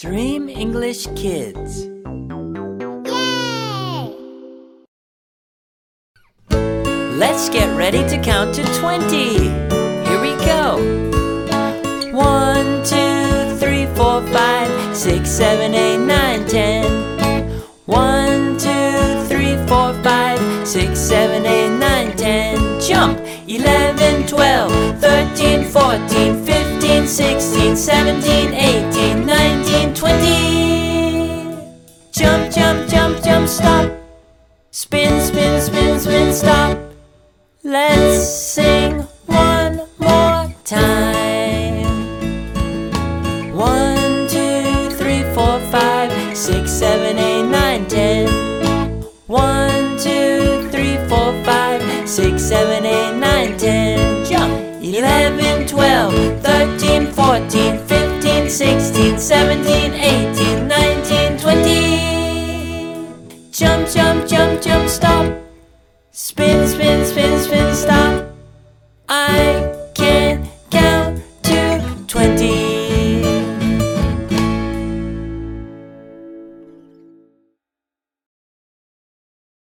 Dream English Kids. Yay! Let's get ready to count to 20. Here we go. 1, 2, 3, 4, 5, 6, 7, 8, 9, 10. 1, 2, 3, 4, 5, 6, 7, 8, 9, 10. Jump! 11, 12, 13, 14, 15, 16, 17, 18, 19, 20. Jump, jump, jump, jump, stop. Spin, spin, spin, spin, stop. Let's sing one more time. 1, 2, 3, 4, 5, 6, 7, 8, 9, 10. 1, 2, 3, 4, 5, 6, 7, 8, 9, 10. Jump! 11, 12, 13, 14, 15, 16, 17, 18, 19, 20. Jump, jump, jump, jump.